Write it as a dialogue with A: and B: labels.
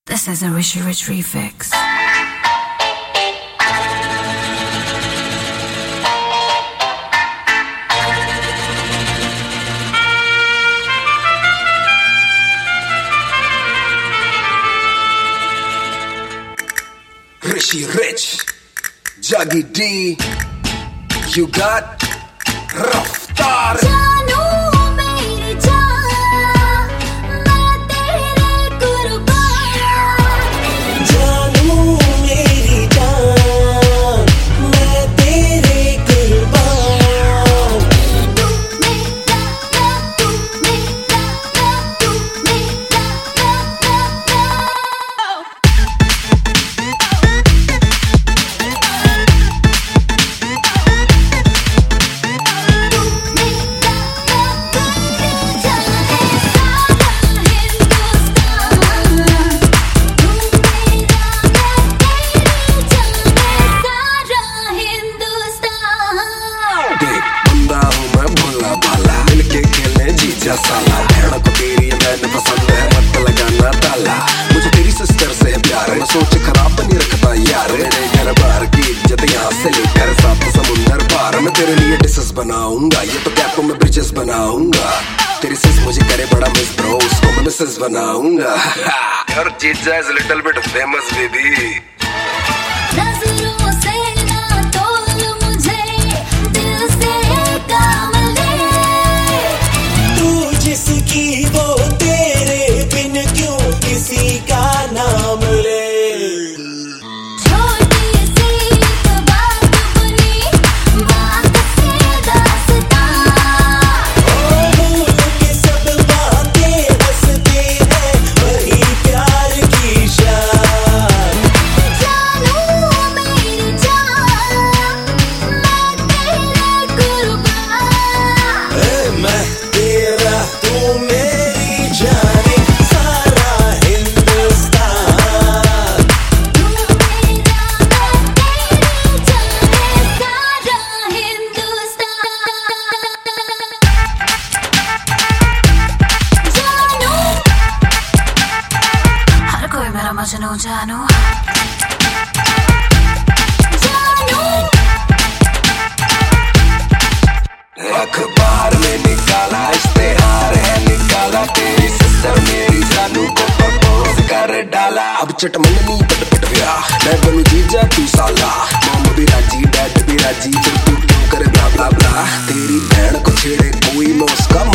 A: This is a Rishi Rich refix.
B: Rishi Rich, Jaggy D, you got Raftaar. साला भेड़ को तेरी मैंने पसंद है, मत लगाना ताला। मुझे तेरी सिस्टर से है प्यार, मैं सोच खराब नहीं रखता यार। मेरे घर बार की इज्जत यहाँ से लेकर सात समुंदर पार। मैं तेरे लिए डिशेस बनाऊंगा, ये तो गैपों में ब्रिजेस बनाऊंगा। तेरी सिस मुझे करे बड़ा मिस ब्रो, उसको मैं मिसेस बनाऊंगा। Your जीजा is little bit famous baby।
C: जिसकी वो तेरे बिन क्यों किसी का नाम ले।
D: छोटी सी बात बनी बात से दास्तां।
C: भूल के सब बातें हंसते हैं, वही प्यार की शान।
D: जानू मेरी जान, मैं तेरे कुर्बान।
C: मैं तेरा तू मेरी जाने, सारा हिंदुस्तान।
D: तू मेरा मैं तेरी जाने, सारा हिंदुस्तान। जानू
A: हर कोई मेरा मजनू जानू।
B: अखबार में निकाला इश्तेहार है, निकाला तेरी सिस्टर मेरी जानू को प्रपोज कर डाला। अब चटमंगनी पट ब्याह, मैं बनू जीजा तू साला। मॉम भी राजी डैड भी राजी, फिर तू क्यों करे ब्ला ब्ला ब्ला। तेरी बहन को छेड़े कोई, मैं उसका